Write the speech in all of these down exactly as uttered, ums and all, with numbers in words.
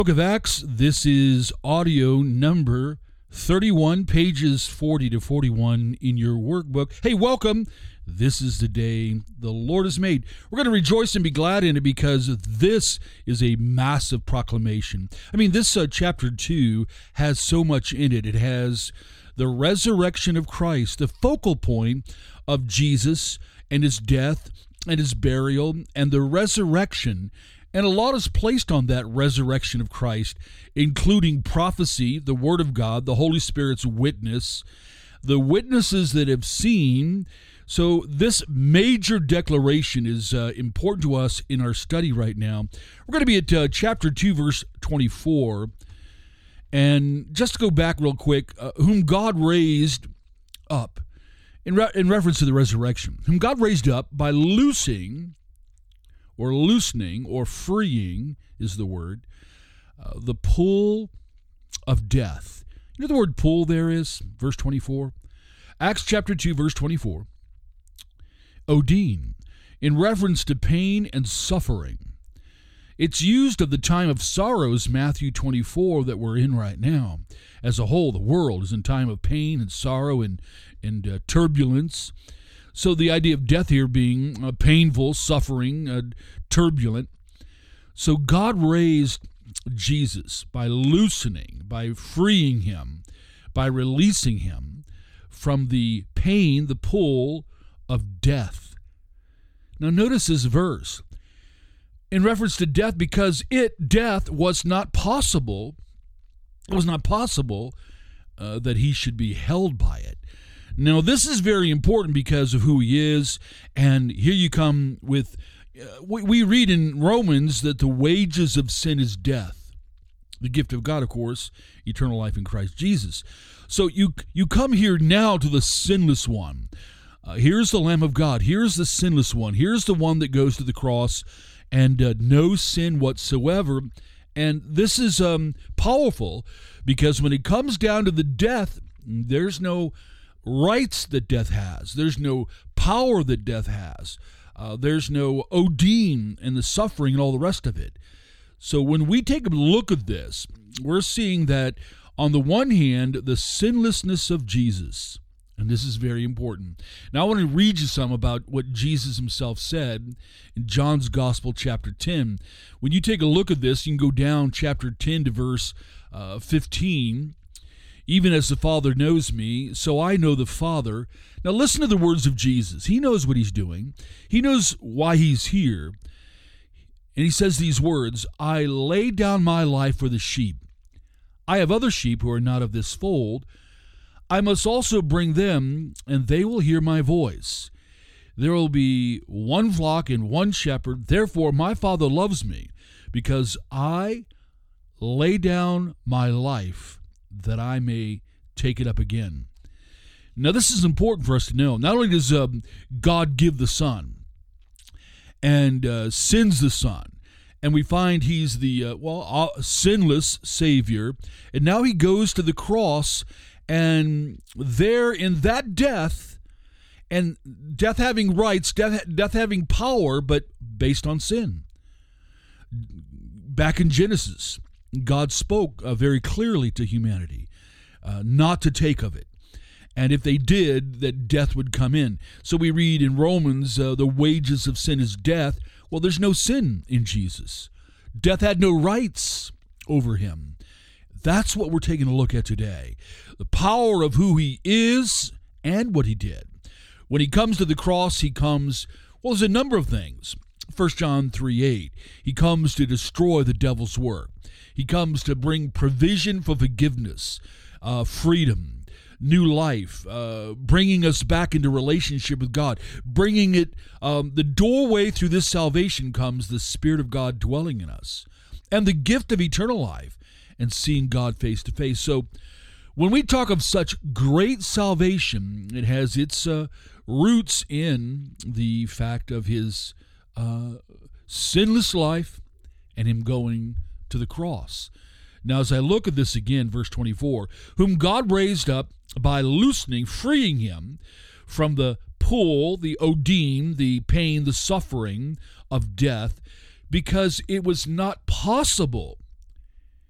Book of Acts, this is audio number thirty-one, pages forty to forty-one in your workbook. Hey, welcome. This is the day the Lord has made. We're going to rejoice and be glad in it because this is a massive proclamation. I mean, this uh, chapter two has so much in it. It has the resurrection of Christ, the focal point of Jesus and his death and his burial and the resurrection. And a lot is placed on that resurrection of Christ, including prophecy, the Word of God, the Holy Spirit's witness, the witnesses that have seen. So this major declaration is uh, important to us in our study right now. We're going to be at uh, chapter two, verse twenty-four. And just to go back real quick, uh, whom God raised up, in, re- in reference to the resurrection, whom God raised up by loosing or loosening, or freeing is the word, uh, the pull of death. You know the word pull there is? Verse twenty-four. Acts chapter two, verse twenty-four. Odin, in reference to pain and suffering. It's used of the time of sorrows, Matthew twenty-four, that we're in right now. As a whole, the world is in time of pain and sorrow and, and uh, turbulence. So the idea of death here being uh, painful, suffering, uh, turbulent. So God raised Jesus by loosening, by freeing him, by releasing him from the pain, the pull of death. Now notice this verse in reference to death, because it, death, was not possible. It was not possible uh, that he should be held by it. Now, this is very important because of who he is, and here you come with, uh, we, we read in Romans that the wages of sin is death. The gift of God, of course, eternal life in Christ Jesus. So you you come here now to the sinless one. Uh, here's the Lamb of God. Here's the sinless one. Here's the one that goes to the cross and uh, no sin whatsoever. And this is um, powerful because when it comes down to the death, there's no rights that death has. There's no power that death has. Uh, there's no Odin and the suffering and all the rest of it. So when we take a look at this, we're seeing that on the one hand, the sinlessness of Jesus, and this is very important. Now I want to read you some about what Jesus himself said in John's Gospel, chapter ten. When you take a look at this, you can go down chapter ten to verse uh, fifteen. Even as the Father knows me, so I know the Father. Now listen to the words of Jesus. He knows what he's doing. He knows why he's here. And he says these words, I lay down my life for the sheep. I have other sheep who are not of this fold. I must also bring them, and they will hear my voice. There will be one flock and one shepherd. Therefore my Father loves me, because I lay down my life that I may take it up again. Now, this is important for us to know. Not only does um, God give the Son and uh, sends the Son, and we find he's the, uh, well, uh, sinless Savior, and now he goes to the cross, and there in that death, and death having rights, death, death having power, but based on sin. Back in Genesis, God spoke uh, very clearly to humanity uh, not to take of it. And if they did, that death would come in. So we read in Romans, uh, the wages of sin is death. Well, there's no sin in Jesus. Death had no rights over him. That's what we're taking a look at today. The power of who he is and what he did. When he comes to the cross, he comes, well, there's a number of things. First John three eight, he comes to destroy the devil's work. He comes to bring provision for forgiveness, uh, freedom, new life, uh, bringing us back into relationship with God, bringing it, um, the doorway through this salvation comes the Spirit of God dwelling in us, and the gift of eternal life and seeing God face to face. So when we talk of such great salvation, it has its uh, roots in the fact of his uh, sinless life and him going to the cross. Now, as I look at this again, verse twenty-four, whom God raised up by loosening, freeing him from the pull, the Odin, the pain, the suffering of death, because it was not possible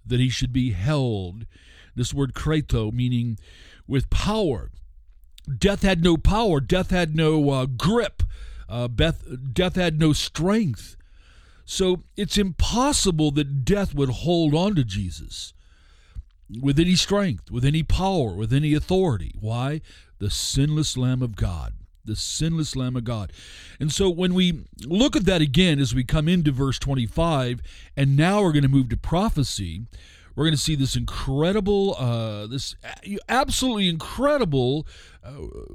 that he should be held. This word krato, meaning with power. Death had no power. Death had no uh, grip. Uh, death, death had no strength. So it's impossible that death would hold on to Jesus with any strength, with any power, with any authority. Why? The sinless Lamb of God. The sinless Lamb of God. And so when we look at that again as we come into verse twenty-five, and now we're going to move to prophecy, we're going to see this incredible, uh, this absolutely incredible uh,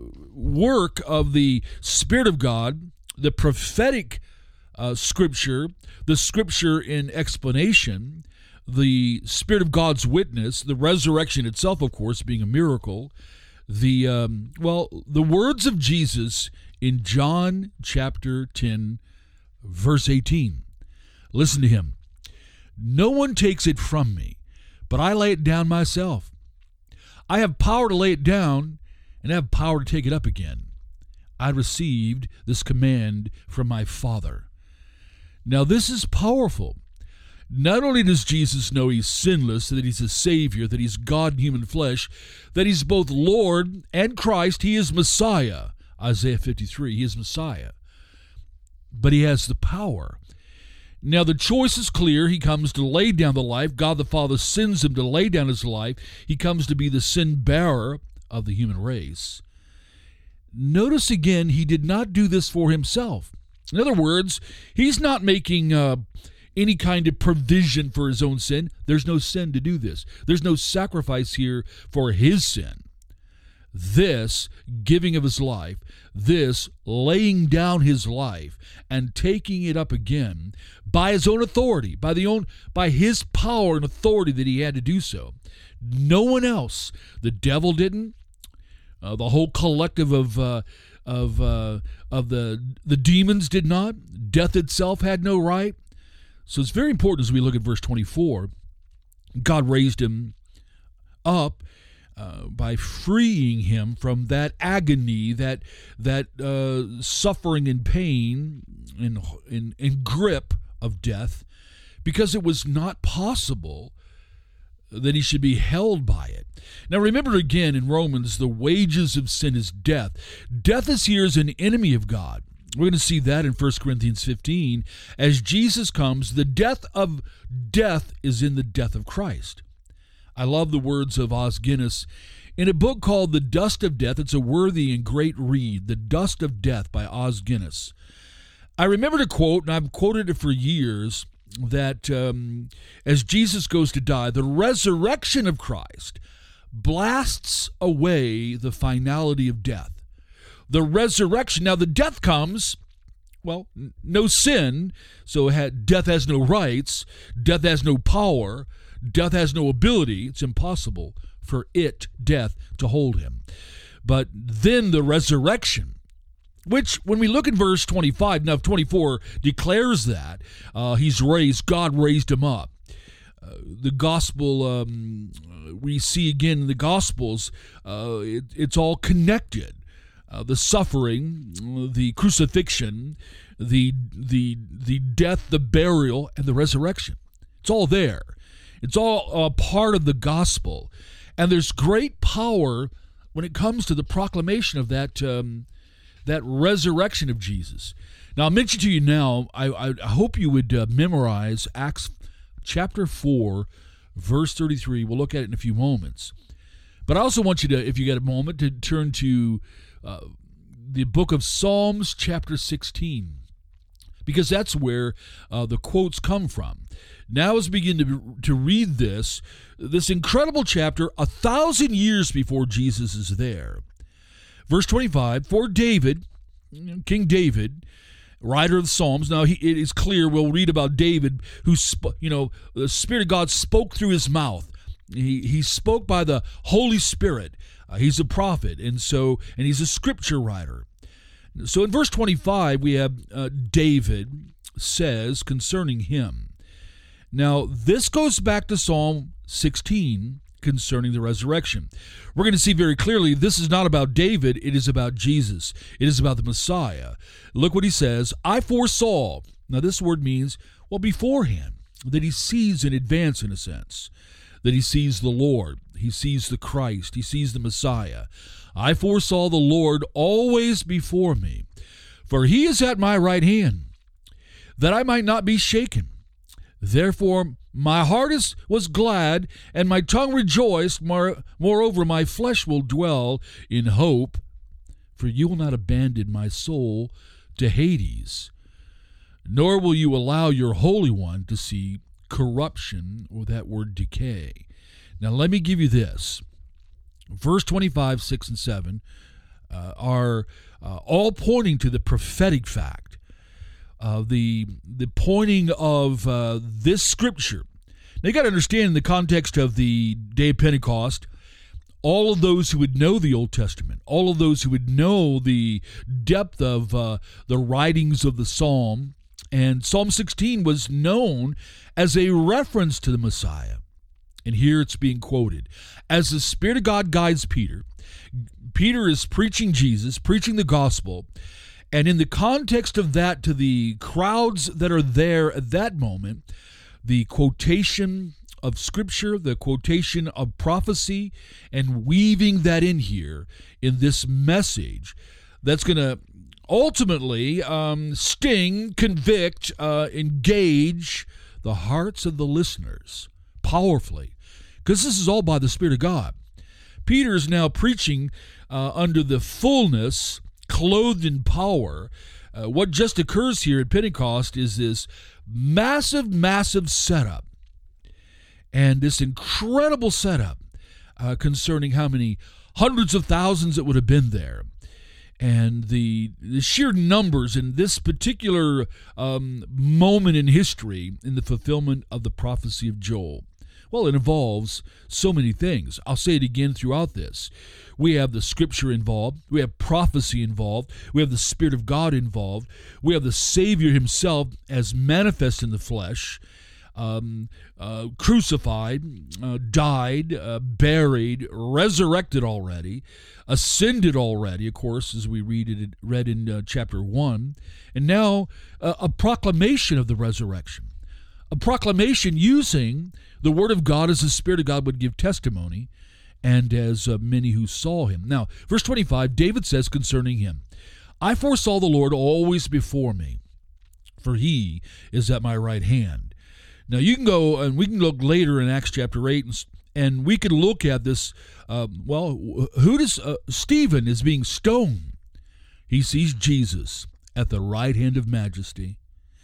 work of the Spirit of God, the prophetic uh, scripture, the scripture in explanation, the Spirit of God's witness, the resurrection itself, of course, being a miracle, the um, well, the words of Jesus in John chapter ten, verse eighteen. Listen to him. No one takes it from me, but I lay it down myself. I have power to lay it down, and I have power to take it up again. I received this command from my Father. Now this is powerful. Not only does Jesus know he's sinless, that he's a Savior, that he's God in human flesh, that he's both Lord and Christ, he is Messiah. Isaiah fifty-three, he is Messiah. But he has the power. Now the choice is clear. He comes to lay down the life. God the Father sends him to lay down his life. He comes to be the sin bearer of the human race. Notice again, he did not do this for himself. In other words, he's not making uh, any kind of provision for his own sin. There's no sin to do this. There's no sacrifice here for his sin. This giving of his life, this laying down his life and taking it up again by his own authority, by the own, by his power and authority that he had to do so. No one else. The devil didn't. Uh, the whole collective of uh, of uh, of the the demons did not. Death itself had no right. So it's very important as we look at verse twenty-four. God raised him up uh, by freeing him from that agony, that that uh, suffering and pain and, and, and grip of death, because it was not possible that he should be held by it. Now remember again in Romans, the wages of sin is death. Death is here as an enemy of God. We're going to see that in First Corinthians fifteen. As Jesus comes, the death of death is in the death of Christ. I love the words of Os Guinness in a book called The Dust of Death. It's a worthy and great read, The Dust of Death by Os Guinness. I remember to quote, and I've quoted it for years, that um, as Jesus goes to die, the resurrection of Christ blasts away the finality of death. The resurrection, now the death comes, well, no sin, so it had, death has no rights, death has no power, death has no ability. It's impossible for it, death, to hold him. But then the resurrection, which when we look at verse twenty-five, now twenty-four declares that uh, he's raised, God raised him up. Uh, the gospel, um, we see again in the Gospels, uh, it, it's all connected. Uh, the suffering, the crucifixion, the the the death, the burial, and the resurrection. It's all there. It's all a part of the gospel. And there's great power when it comes to the proclamation of that um, that resurrection of Jesus. Now, I'll mention to you now, I, I, I hope you would uh, memorize Acts chapter four, verse thirty-three. We'll look at it in a few moments. But I also want you to, if you get a moment, to turn to uh, the book of Psalms chapter sixteen, because that's where uh, the quotes come from. Now as we begin to, to read this, this incredible chapter, a thousand years before Jesus is there. Verse twenty-five, for David, King David, writer of the Psalms. Now he, it is clear, we'll read about David, who, sp- you know, the Spirit of God spoke through his mouth. He, he spoke by the Holy Spirit. Uh, he's a prophet, and so, and he's a scripture writer. So in verse twenty-five, we have uh, David says concerning him. Now, this goes back to Psalm sixteen concerning the resurrection. We're going to see very clearly this is not about David, it is about Jesus. It is about the Messiah. Look what he says, I foresaw. Now, this word means, well, beforehand. that he sees in advance, in a sense, that he sees the Lord, he sees the Christ, he sees the Messiah. I foresaw the Lord always before me, for he is at my right hand, that I might not be shaken. Therefore my heart is, was glad, and my tongue rejoiced. More, moreover, my flesh will dwell in hope, for you will not abandon my soul to Hades, nor will you allow your Holy One to see corruption, or that word decay. Now let me give you this. Verse twenty-five, six, and seven uh, are uh, all pointing to the prophetic fact. Uh, the the pointing of uh, this scripture. Now you got to understand, in the context of the day of Pentecost, all of those who would know the Old Testament, all of those who would know the depth of uh, the writings of the Psalm, and Psalm sixteen was known as a reference to the Messiah. And here it's being quoted. As the Spirit of God guides Peter, Peter is preaching Jesus, preaching the gospel, and in the context of that, to the crowds that are there at that moment, the quotation of Scripture, the quotation of prophecy, and weaving that in here in this message that's going to ultimately um, sting, convict, uh, engage the hearts of the listeners powerfully, because this is all by the Spirit of God. Peter is now preaching uh, under the fullness, clothed in power. Uh, what just occurs here at Pentecost is this massive, massive setup, and this incredible setup uh, concerning how many hundreds of thousands it would have been there, and the, the sheer numbers in this particular um, moment in history in the fulfillment of the prophecy of Joel. Well, it involves so many things. I'll say it again throughout this. We have the Scripture involved. We have prophecy involved. We have the Spirit of God involved. We have the Savior himself as manifest in the flesh, um, uh, crucified, uh, died, uh, buried, resurrected already, ascended already, of course, as we read it read in uh, chapter one, and now uh, a proclamation of the resurrection, a proclamation using the Word of God as the Spirit of God would give testimony, and as uh, many who saw him. Now, verse twenty-five, David says concerning him, I foresaw the Lord always before me, for he is at my right hand. Now, you can go, and we can look later in Acts chapter eight, and, and we can look at this, uh, well, who does, uh, Stephen is being stoned. He sees Jesus at the right hand of majesty.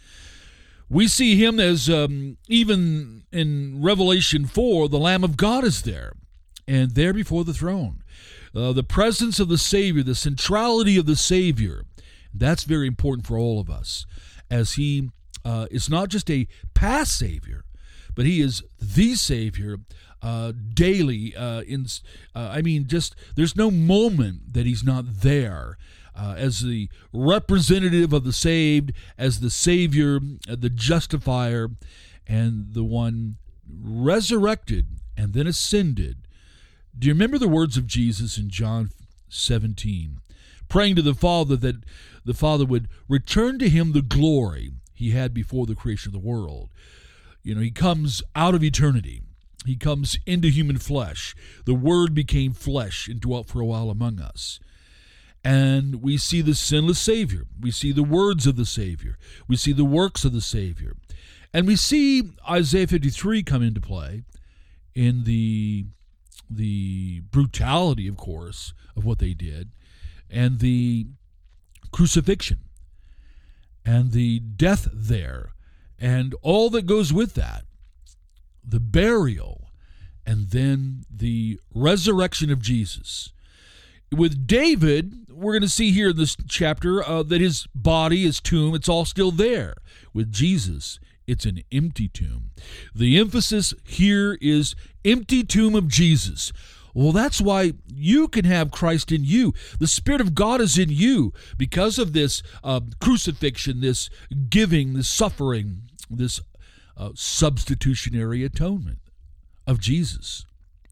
We see him as, um, even in Revelation four, the Lamb of God is there, and there before the throne. Uh, the presence of the Savior, the centrality of the Savior, that's very important for all of us, as he uh, is not just a past Savior, but he is the Savior uh, daily. Uh, in, uh, I mean, just there's no moment that he's not there. Uh, as the representative of the saved, as the Savior, uh, the justifier, and the one resurrected and then ascended. Do you remember the words of Jesus in John seventeen, praying to the Father that the Father would return to him the glory he had before the creation of the world? You know, he comes out of eternity. He comes into human flesh. The Word became flesh and dwelt for a while among us. And we see the sinless Savior. We see the words of the Savior. We see the works of the Savior. And we see Isaiah fifty-three come into play in the, the brutality, of course, of what they did, and the crucifixion, and the death there, and all that goes with that, the burial, and then the resurrection of Jesus. With David, we're going to see here in this chapter uh, that his body, his tomb, it's all still there. With Jesus, it's an empty tomb. The emphasis here is empty tomb of Jesus. Well, that's why you can have Christ in you. The Spirit of God is in you because of this uh, crucifixion, this giving, this suffering, this uh, substitutionary atonement of Jesus.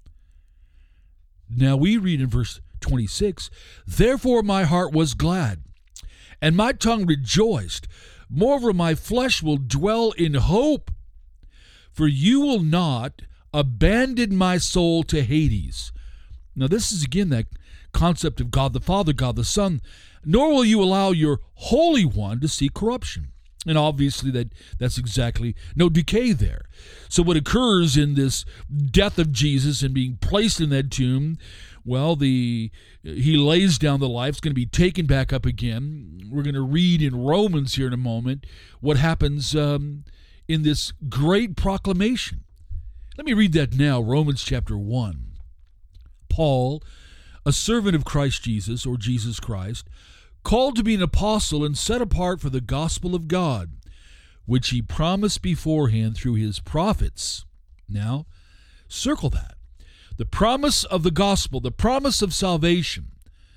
Now we read in verse twenty-six, therefore my heart was glad, and my tongue rejoiced. Moreover, my flesh will dwell in hope, For you will not abandon my soul to Hades. Now, this is again that concept of God the Father, God the Son. Nor will you allow your Holy One to see corruption. And obviously that, that's exactly no decay there. So what occurs in this death of Jesus and being placed in that tomb, well, the he lays down the life. It's going to be taken back up again. We're going to read in Romans here in a moment what happens um, in this great proclamation. Let me read that now, Romans chapter one. Paul, a servant of Christ Jesus, or Jesus Christ, called to be an apostle and set apart for the gospel of God, which he promised beforehand through his prophets. Now, circle that. The promise of the gospel, the promise of salvation,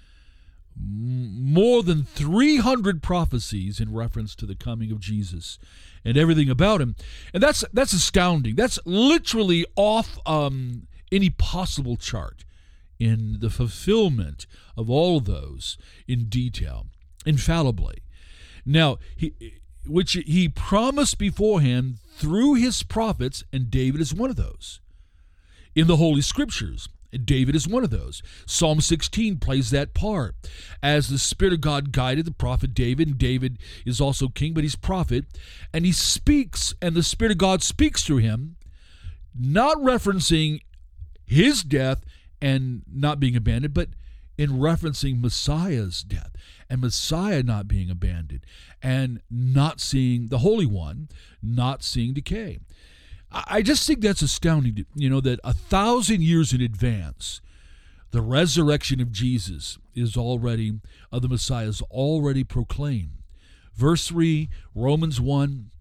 more than three hundred prophecies in reference to the coming of Jesus and everything about him. And that's that's astounding. That's literally off um, any possible chart in the fulfillment of all of those in detail, infallibly. Now, he, which he promised beforehand through his prophets, and David is one of those. In the Holy Scriptures, David is one of those. Psalm sixteen plays that part. As the Spirit of God guided the prophet David, and David is also king, but he's prophet, and he speaks, and the Spirit of God speaks through him, not referencing his death and not being abandoned, but in referencing Messiah's death and Messiah not being abandoned and not seeing the Holy One, not seeing decay. I just think that's astounding, you know, that a thousand years in advance, the resurrection of Jesus is already, of the Messiah is already proclaimed. Verse three, Romans one,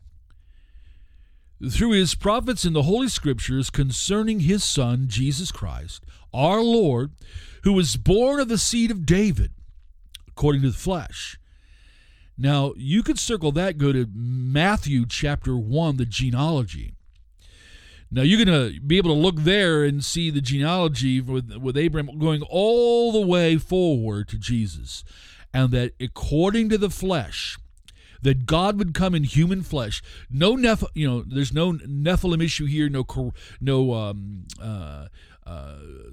through his prophets in the Holy Scriptures concerning his Son, Jesus Christ, our Lord, who was born of the seed of David, according to the flesh. Now, you could circle that, go to Matthew chapter one, the genealogy. Now, you're going to be able to look there and see the genealogy with, with Abraham going all the way forward to Jesus. And that according to the flesh, that God would come in human flesh. No Neph, you know, there's no Nephilim issue here, no no um, uh, uh,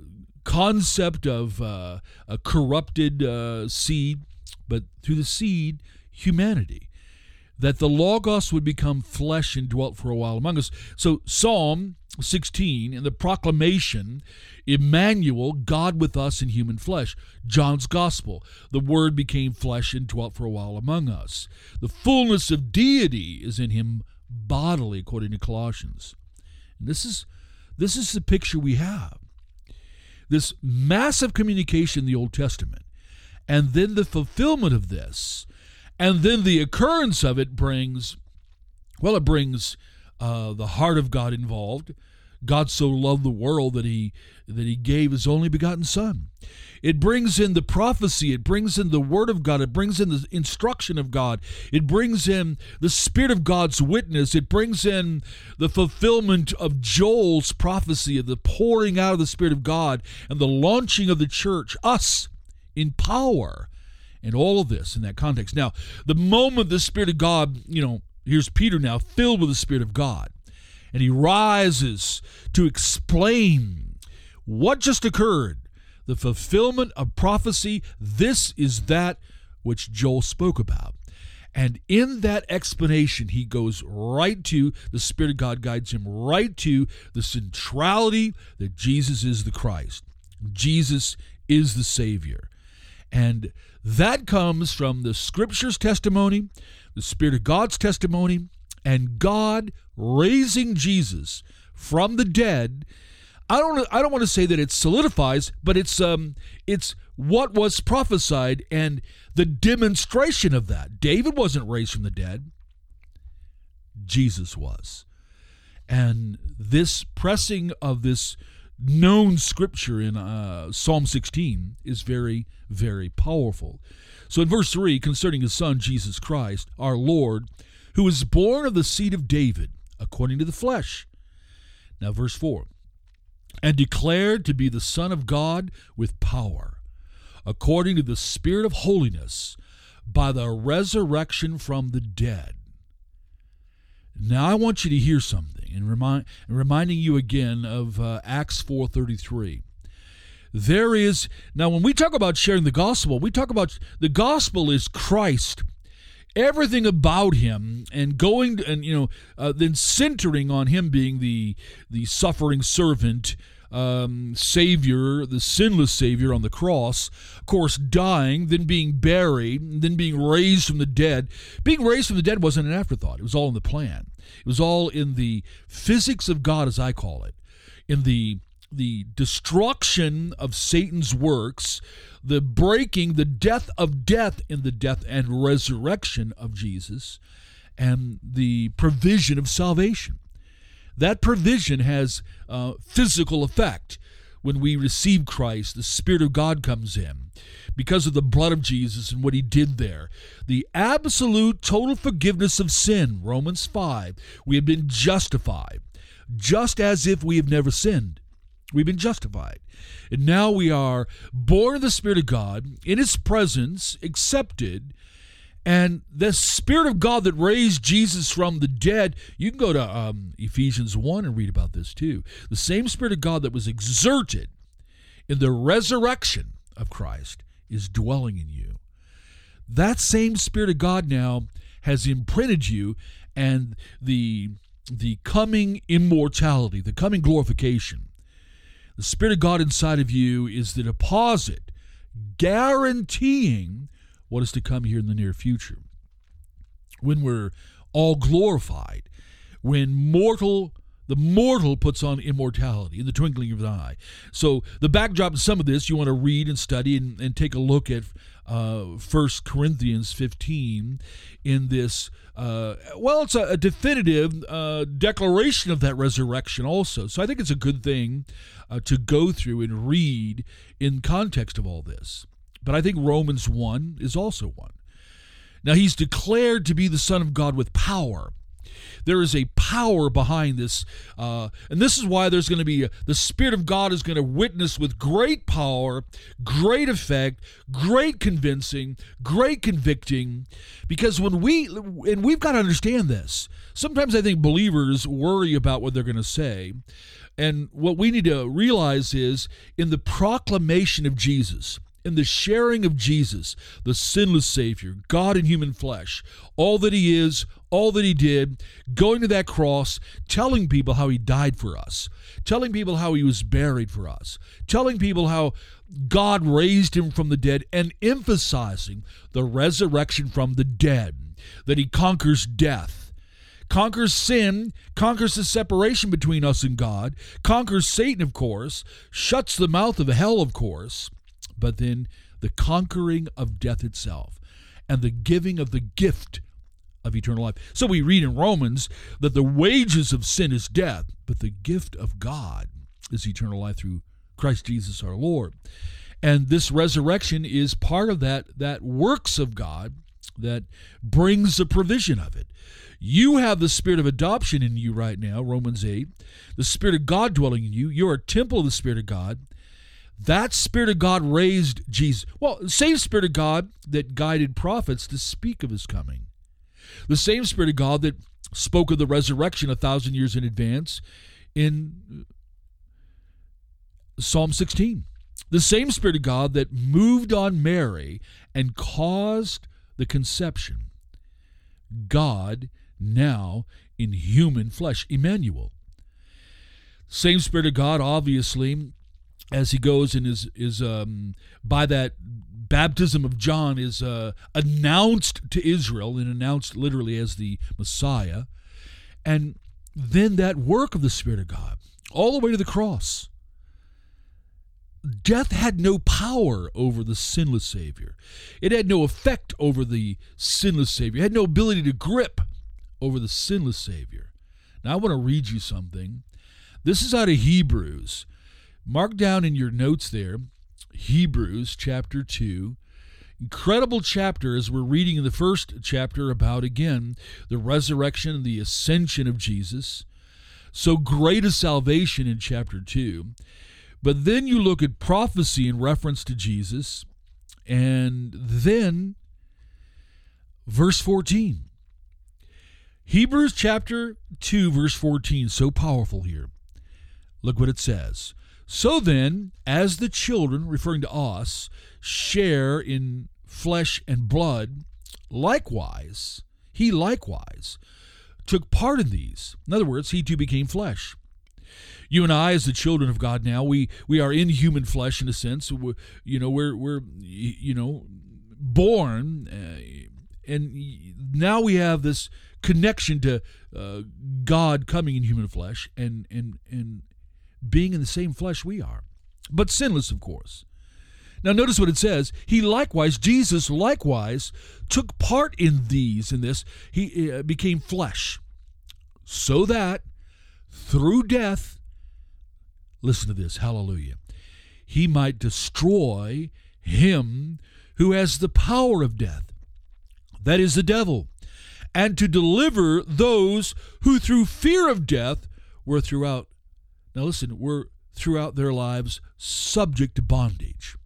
concept of uh, a corrupted uh, seed, but through the seed, humanity. That the Logos would become flesh and dwelt for a while among us. So Psalm sixteen, in the proclamation, Emmanuel, God with us in human flesh. John's Gospel, the Word became flesh and dwelt for a while among us. The fullness of deity is in him bodily, according to Colossians. And this is, this is the picture we have. This massive communication in the Old Testament, and then the fulfillment of this, and then the occurrence of it brings, well, it brings uh, the heart of God involved. God so loved the world that he that he gave his only begotten Son. It brings in the prophecy. It brings in the Word of God. It brings in the instruction of God. It brings in the Spirit of God's witness. It brings in the fulfillment of Joel's prophecy of the pouring out of the Spirit of God and the launching of the church, us, in power. And all of this in that context. Now, the moment the Spirit of God, you know, here's Peter now filled with the Spirit of God. And he rises to explain what just occurred. The fulfillment of prophecy. This is that which Joel spoke about. And in that explanation, he goes right to, the Spirit of God guides him right to the centrality that Jesus is the Christ. Jesus is the Savior. And that comes from the Scripture's testimony, the Spirit of God's testimony, and God raising Jesus from the dead. I don't I don't want to say that it solidifies, but it's um it's what was prophesied and the demonstration of that. David wasn't raised from the dead. Jesus was. And this pressing of this known scripture in uh, Psalm sixteen is very, very powerful. So in verse three, concerning his Son, Jesus Christ, our Lord, who was born of the seed of David, according to the flesh. Now verse four, and declared to be the Son of God with power, according to the Spirit of holiness, by the resurrection from the dead. Now I want you to hear something. and remind, reminding you again of uh, Acts four thirty-three. There is, now when we talk about sharing the gospel, we talk about the gospel is Christ, everything about him, and going and you know uh, then centering on him being the the suffering servant, um, Savior, the sinless Savior on the cross, of course dying, then being buried, then being raised from the dead. Being raised from the dead wasn't an afterthought. It was all in the plan. It was all in the physics of God, as I call it, in the the destruction of Satan's works, the breaking, the death of death in the death and resurrection of Jesus, and the provision of salvation. That provision has uh, physical effect. When we receive Christ, the Spirit of God comes in because of the blood of Jesus and what he did there. The absolute total forgiveness of sin, Romans five. We have been justified, just as if we have never sinned. We've been justified. And now we are born of the Spirit of God, in his presence, accepted. And the Spirit of God that raised Jesus from the dead, you can go to um, Ephesians one and read about this too. The same Spirit of God that was exerted in the resurrection of Christ is dwelling in you. That same Spirit of God now has imprinted you, and the, the coming immortality, the coming glorification, the Spirit of God inside of you is the deposit guaranteeing what is to come here in the near future. When we're all glorified, when mortal, the mortal puts on immortality in the twinkling of an eye. So the backdrop to some of this, you want to read and study and, and take a look at uh, First Corinthians fifteen in this, uh, well, it's a, a definitive uh, declaration of that resurrection also. So I think it's a good thing uh, to go through and read in context of all this. But I think Romans one is also one. Now, he's declared to be the Son of God with power. There is a power behind this, uh, and this is why there's going to be, a, the Spirit of God is going to witness with great power, great effect, great convincing, great convicting, because when we, and we've got to understand this, sometimes I think believers worry about what they're going to say, and what we need to realize is, in the proclamation of Jesus, in the sharing of Jesus, the sinless Savior, God in human flesh, all that he is, all that he did, going to that cross, telling people how he died for us, telling people how he was buried for us, telling people how God raised him from the dead, and emphasizing the resurrection from the dead, that he conquers death, conquers sin, conquers the separation between us and God, conquers Satan, of course, shuts the mouth of hell, of course, but then the conquering of death itself and the giving of the gift of eternal life. So we read in Romans that the wages of sin is death, but the gift of God is eternal life through Christ Jesus our Lord. And this resurrection is part of that, that works of God that brings the provision of it. You have the Spirit of adoption in you right now, Romans eight, the Spirit of God dwelling in you. You're a temple of the Spirit of God. That Spirit of God raised Jesus. Well, the same Spirit of God that guided prophets to speak of his coming. The same Spirit of God that spoke of the resurrection a thousand years in advance in Psalm sixteen. The same Spirit of God that moved on Mary and caused the conception. God now in human flesh, Emmanuel. Same Spirit of God, obviously, as he goes and is, is um, by that baptism of John, is uh, announced to Israel, and announced literally as the Messiah. And then that work of the Spirit of God, all the way to the cross. Death had no power over the sinless Savior. It had no effect over the sinless Savior. It had no ability to grip over the sinless Savior. Now I want to read you something. This is out of Hebrews. Mark down in your notes there, Hebrews chapter two. Incredible chapter as we're reading in the first chapter about, again, the resurrection and the ascension of Jesus. So great a salvation in chapter two. But then you look at prophecy in reference to Jesus, and then verse fourteen. Hebrews chapter two, verse fourteen, so powerful here. Look what it says. So then, as the children, referring to us, share in flesh and blood, likewise, he likewise took part in these. In other words, he too became flesh. You and I, as the children of God now, we we are in human flesh in a sense. We're, you know, we're we're you know born, uh, and now we have this connection to uh, God coming in human flesh and and and being in the same flesh we are, but sinless, of course. Now notice what it says. He likewise, Jesus likewise, took part in these, in this. He uh, became flesh, so that through death, listen to this, hallelujah, he might destroy him who has the power of death, that is the devil, and to deliver those who through fear of death were throughout, now listen, were throughout their lives subject to bondage.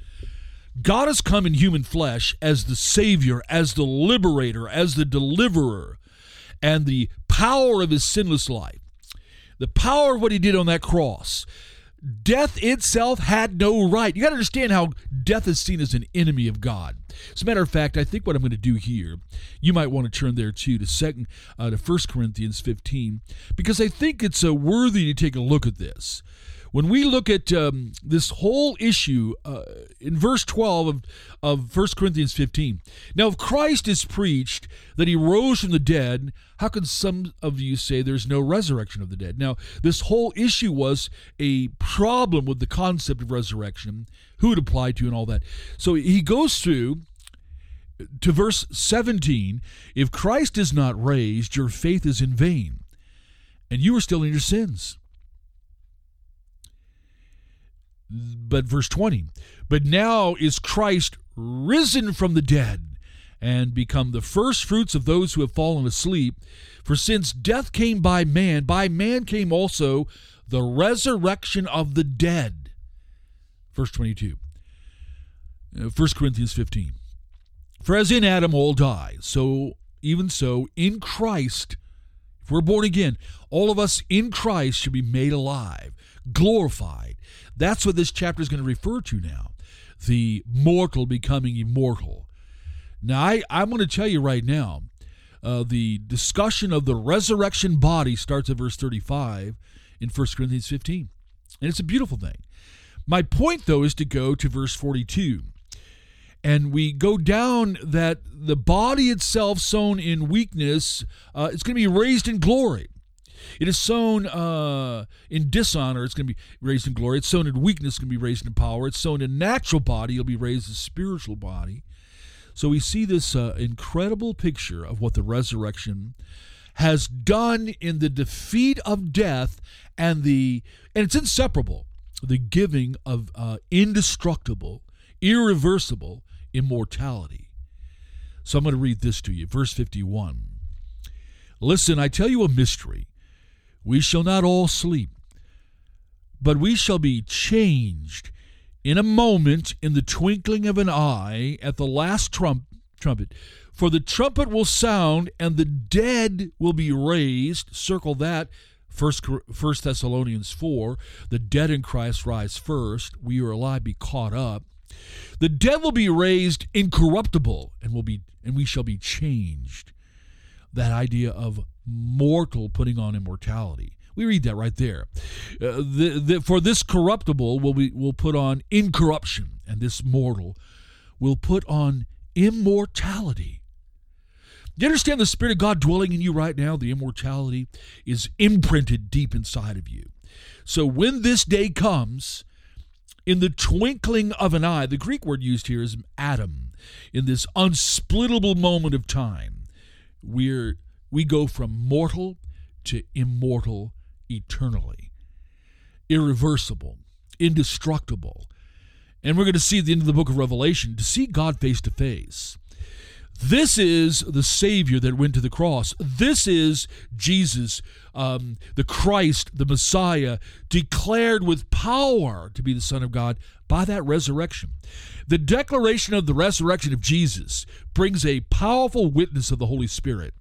God has come in human flesh as the Savior, as the liberator, as the deliverer, and the power of his sinless life. The power of what he did on that cross. Death itself had no right. You got to understand how death is seen as an enemy of God. As a matter of fact, I think what I'm going to do here, you might want to turn there too to second uh, to First Corinthians fifteen, because I think it's uh, worthy to take a look at this. When we look at um, this whole issue uh, in verse twelve of, of First Corinthians fifteen, now if Christ is preached that he rose from the dead, how can some of you say there's no resurrection of the dead? Now, this whole issue was a problem with the concept of resurrection, who it applied to and all that. So he goes through to verse seventeen, if Christ is not raised, your faith is in vain, and you are still in your sins. But verse twenty, but now is Christ risen from the dead and become the first fruits of those who have fallen asleep. For since death came by man, by man came also the resurrection of the dead. Verse twenty-two, First Corinthians fifteen. For as in Adam all die, so even so in Christ, if we're born again, all of us in Christ should be made alive, glorified. That's what this chapter is going to refer to now, the mortal becoming immortal. Now, I, I'm going to tell you right now, uh, the discussion of the resurrection body starts at verse thirty-five in First Corinthians fifteen, and it's a beautiful thing. My point, though, is to go to verse forty-two, and we go down that the body itself sown in weakness, uh, it's going to be raised in glory. It is sown uh, in dishonor, it's going to be raised in glory. It's sown in weakness, it's going to be raised in power. It's sown in natural body, it'll be raised in spiritual body. So we see this uh, incredible picture of what the resurrection has done in the defeat of death, and the and it's inseparable, the giving of uh, indestructible, irreversible immortality. So I'm going to read this to you, verse fifty-one. Listen, I tell you a mystery. We shall not all sleep, but we shall be changed in a moment, in the twinkling of an eye, at the last trump, trumpet. For the trumpet will sound, and the dead will be raised. Circle that, First Thessalonians four. The dead in Christ rise first. We who are alive be caught up. The dead will be raised incorruptible, and will be, and we shall be changed. That idea of mortal putting on immortality. We read that right there. Uh, the, the, for this corruptible will be will put on incorruption, and this mortal will put on immortality. Do you understand the Spirit of God dwelling in you right now? The immortality is imprinted deep inside of you. So when this day comes, in the twinkling of an eye, the Greek word used here is atom, in this unsplittable moment of time, we're we go from mortal to immortal eternally, irreversible, indestructible. And we're going to see at the end of the book of Revelation, to see God face to face. This is the Savior that went to the cross. This is Jesus, um, the Christ, the Messiah, declared with power to be the Son of God by that resurrection. The declaration of the resurrection of Jesus brings a powerful witness of the Holy Spirit.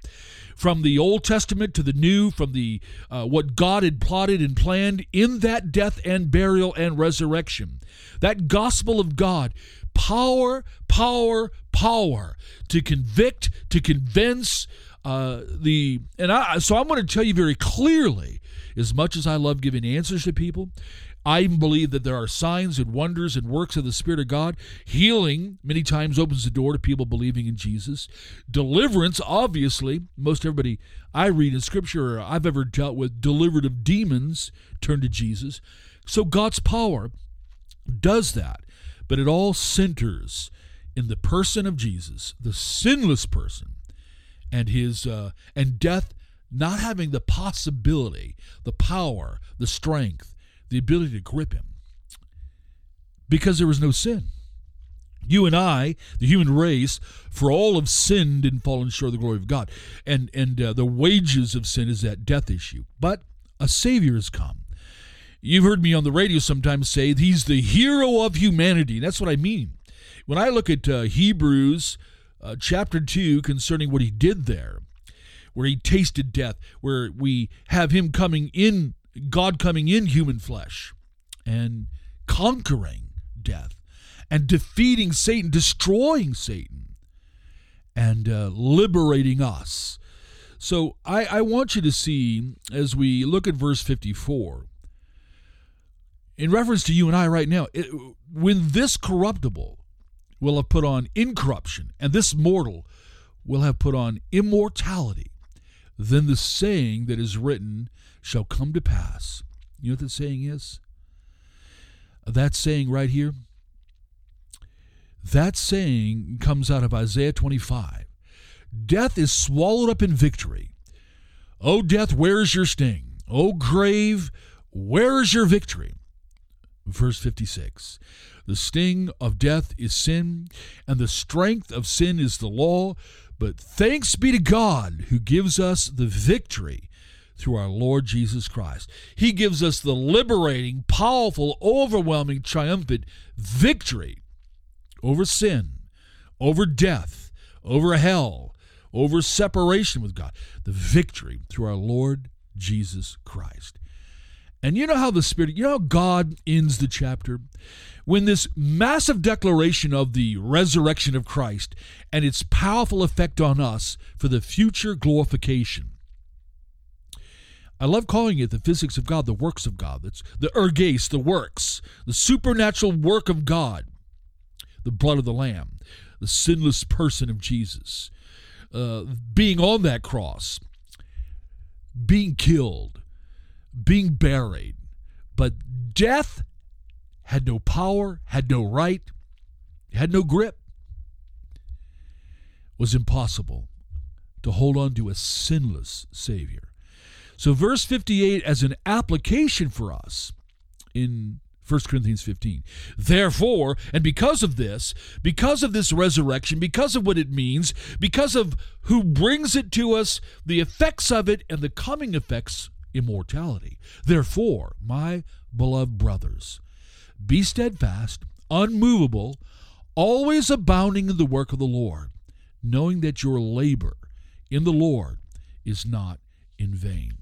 from the Old Testament to the New, from the uh, what God had plotted and planned in that death and burial and resurrection. That gospel of God, power, power, power to convict, to convince uh, the, and I, so I'm going to tell you very clearly, as much as I love giving answers to people, I believe that there are signs and wonders and works of the Spirit of God. Healing many times opens the door to people believing in Jesus. Deliverance, obviously, most everybody I read in Scripture or I've ever dealt with delivered of demons turn to Jesus. So God's power does that, but it all centers in the person of Jesus, the sinless person, and his uh, and death not having the possibility, the power, the strength, the ability to grip him, because there was no sin. You and I, the human race, for all have sinned and fallen short of the glory of God. And, and uh, the wages of sin is that death issue. But a Savior has come. You've heard me on the radio sometimes say he's the hero of humanity. And that's what I mean. When I look at uh, Hebrews uh, chapter two concerning what he did there, where he tasted death, where we have him coming in, God coming in human flesh and conquering death and defeating Satan, destroying Satan, and uh, liberating us. So I, I want you to see, as we look at verse fifty-four, in reference to you and I right now, it, when this corruptible will have put on incorruption and this mortal will have put on immortality, then the saying that is written shall come to pass. You know what that saying is? That saying right here, that saying comes out of Isaiah twenty-five. Death is swallowed up in victory. O death, where is your sting? O grave, where is your victory? Verse fifty-six. The sting of death is sin, and the strength of sin is the law. But thanks be to God who gives us the victory through our Lord Jesus Christ. He gives us the liberating, powerful, overwhelming, triumphant victory over sin, over death, over hell, over separation with God. The victory through our Lord Jesus Christ. And you know how the Spirit, you know how God ends the chapter? When this massive declaration of the resurrection of Christ and its powerful effect on us for the future glorification. I love calling it the physics of God, the works of God. That's the erges, the works, the supernatural work of God, the blood of the Lamb, the sinless person of Jesus, uh, being on that cross, being killed, being buried. But death had no power, had no right, had no grip. It was impossible to hold on to a sinless Savior. So verse fifty-eight as an application for us in First Corinthians fifteen. Therefore, and because of this, because of this resurrection, because of what it means, because of who brings it to us, the effects of it, and the coming effects, immortality. Therefore, my beloved brothers, be steadfast, unmovable, always abounding in the work of the Lord, knowing that your labor in the Lord is not in vain.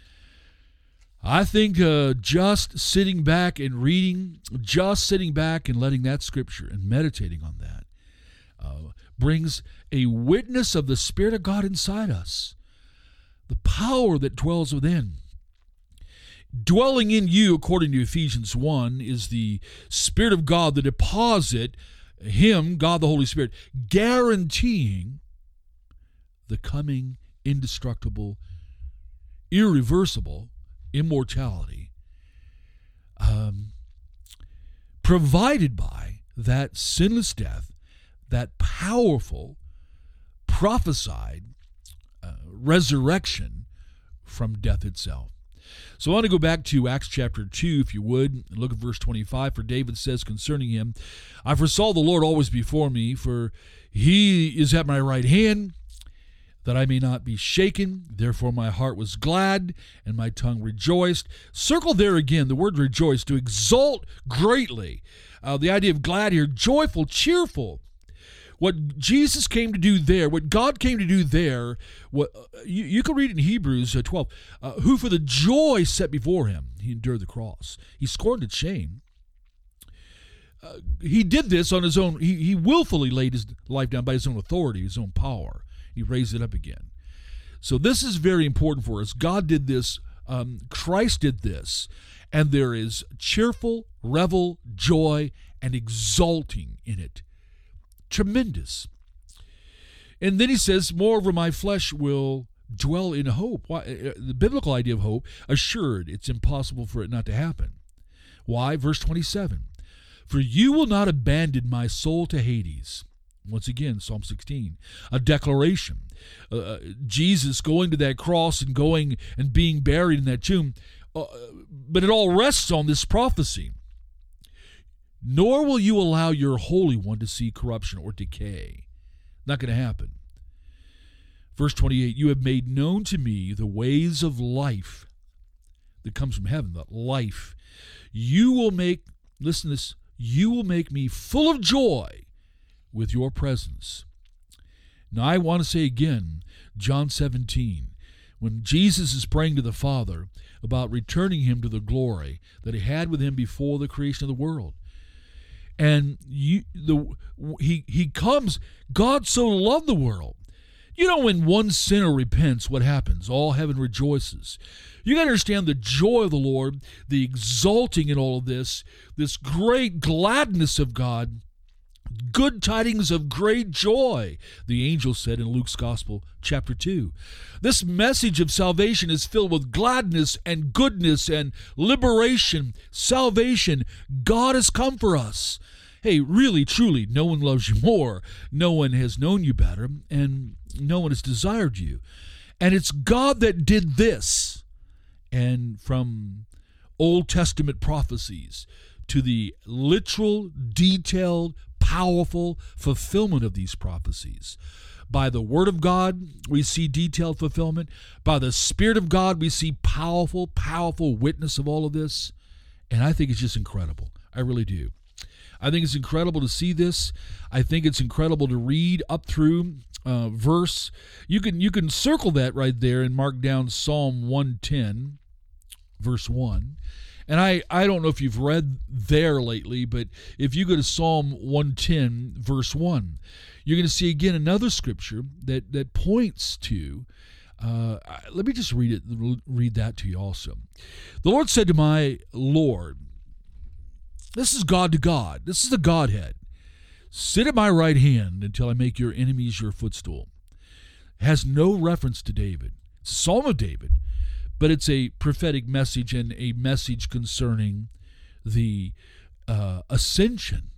I think uh, just sitting back and reading, just sitting back and letting that scripture and meditating on that uh, brings a witness of the Spirit of God inside us, the power that dwells within. Dwelling in you, according to Ephesians one, is the Spirit of God, the deposit, Him, God the Holy Spirit, guaranteeing the coming indestructible, irreversible immortality, um, provided by that sinless death, that powerful, prophesied uh, resurrection from death itself. So I want to go back to Acts chapter two, if you would, and look at verse twenty-five. For David says concerning him, I foresaw the Lord always before me, for he is at my right hand, that I may not be shaken. Therefore my heart was glad, and my tongue rejoiced. Circle there again, the word rejoice, to exult greatly. Uh, the idea of glad here, joyful, cheerful. What Jesus came to do there, what God came to do there, what uh, you, you can read it in Hebrews uh, twelve, uh, who for the joy set before him, he endured the cross. He scorned its shame. Uh, he did this on his own. He, he willfully laid his life down by his own authority, his own power. He raised it up again. So this is very important for us. God did this. Um, Christ did this. And there is cheerful, revel, joy, and exulting in it. Tremendous. And then he says, moreover, my flesh will dwell in hope. Why? The biblical idea of hope, assured, it's impossible for it not to happen. Why? Verse twenty-seven. For you will not abandon my soul to Hades. Once again, Psalm sixteen, a declaration. Uh, Jesus going to that cross and going and being buried in that tomb. Uh, but it all rests on this prophecy. Nor will you allow your Holy One to see corruption or decay. Not going to happen. Verse twenty-eight, you have made known to me the ways of life that comes from heaven, the life. You will make, listen to this, you will make me full of joy with your presence. Now I want to say again, John seventeen, when Jesus is praying to the Father about returning him to the glory that he had with him before the creation of the world. And you, the he he comes, God so loved the world. You know, when one sinner repents, what happens? All heaven rejoices. You got to understand the joy of the Lord, the exulting in all of this, this great gladness of God, good tidings of great joy, the angel said in Luke's Gospel, chapter two. This message of salvation is filled with gladness and goodness and liberation, salvation. God has come for us. Hey, really, truly, no one loves you more. No one has known you better, and no one has desired you. And it's God that did this. And from Old Testament prophecies to the literal, detailed, powerful fulfillment of these prophecies. By the Word of God, we see detailed fulfillment. By the Spirit of God, we see powerful, powerful witness of all of this. And I think it's just incredible. I really do. I think it's incredible to see this. I think it's incredible to read up through uh, verse. You can you can circle that right there and mark down Psalm one ten, verse one. And I, I don't know if you've read there lately, but if you go to Psalm one ten, verse one, you're going to see again another scripture that, that points to, uh, let me just read it, read that to you also. The Lord said to my Lord, this is God to God, this is the Godhead, sit at my right hand until I make your enemies your footstool. It has no reference to David. It's a Psalm of David. But it's a prophetic message and a message concerning the uh, ascension.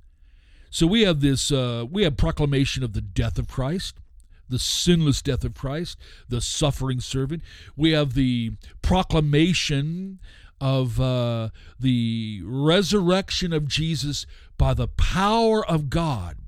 So we have this, uh, we have proclamation of the death of Christ, the sinless death of Christ, the suffering servant. We have the proclamation of uh, the resurrection of Jesus by the power of God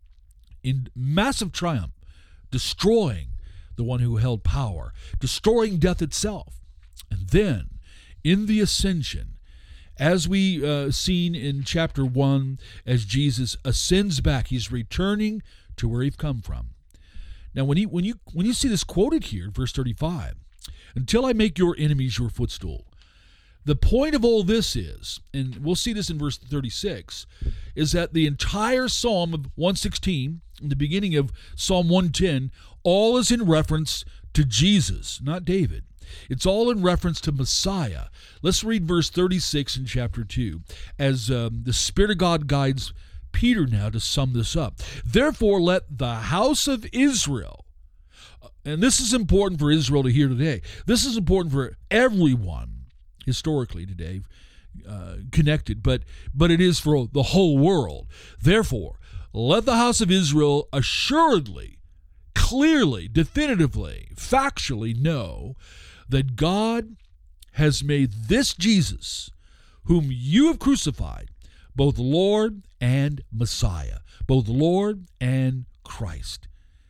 in massive triumph, destroying the one who held power, destroying death itself. And then, in the ascension, as we uh, seen in chapter one, as Jesus ascends back, he's returning to where he's come from. Now, when, he, when, you, when you see this quoted here, verse thirty-five, until I make your enemies your footstool, the point of all this is, and we'll see this in verse thirty-six, is that the entire Psalm of one sixteen, in the beginning of Psalm one ten, all is in reference to Jesus, not David. It's all in reference to Messiah. Let's read verse thirty-six in chapter two, as um, the Spirit of God guides Peter now to sum this up. Therefore, let the house of Israel, and this is important for Israel to hear today. This is important for everyone historically today uh, connected, but but it is for the whole world. Therefore, let the house of Israel assuredly, clearly, definitively, factually know that God has made this Jesus, whom you have crucified, both Lord and Messiah, both Lord and Christ.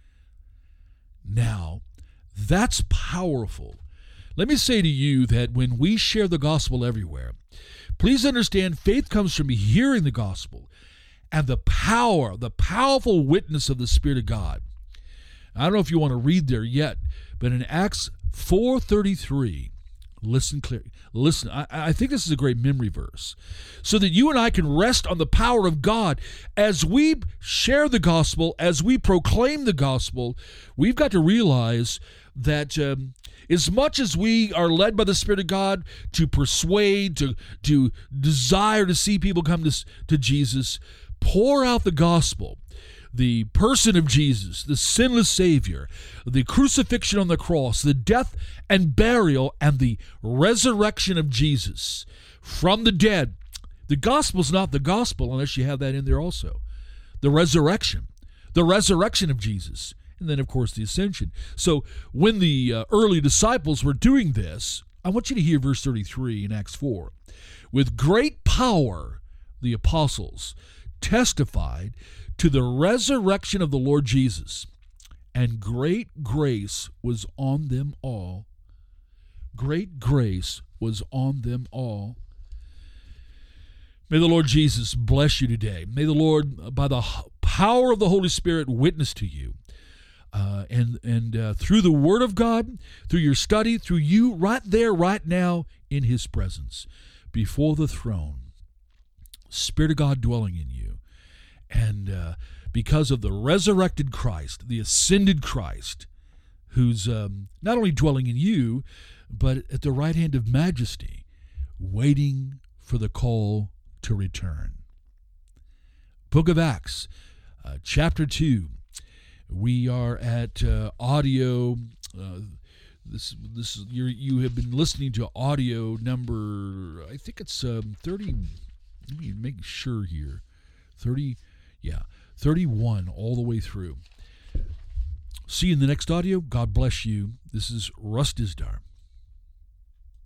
Now, that's powerful. Let me say to you that when we share the gospel everywhere, please understand faith comes from hearing the gospel. and the power, the powerful witness of the Spirit of God. I don't know if you want to read there yet, but in Acts four thirty-three, listen clearly. Listen, I, I think this is a great memory verse. So that you and I can rest on the power of God as we share the gospel, as we proclaim the gospel. We've got to realize that um, as much as we are led by the Spirit of God to persuade, to, to desire to see people come to, to Jesus, pour out the gospel. The person of Jesus, the sinless Savior, the crucifixion on the cross, the death and burial, and the resurrection of Jesus from the dead. The gospel's not the gospel unless you have that in there also. The resurrection, the resurrection of Jesus, and then, of course, the ascension. So when the uh, early disciples were doing this, I want you to hear verse thirty-three in Acts four. With great power, the apostles testified to the resurrection of the Lord Jesus, and great grace was on them all. Great grace was on them all. May the Lord Jesus bless you today. May the Lord, by the power of the Holy Spirit, witness to you. Uh, and and uh, through the Word of God, through your study, through you right there, right now, in His presence, before the throne, Spirit of God dwelling in you. And uh, because of the resurrected Christ, the ascended Christ, who's um, not only dwelling in you, but at the right hand of majesty, waiting for the call to return. Book of Acts, uh, chapter two. We are at uh, audio. Uh, this this you you have been listening to audio number. I think it's um, thirty. Let me make sure here. Thirty. Yeah, thirty-one all the way through. See you in the next audio. God bless you. This is Russ Dizdar.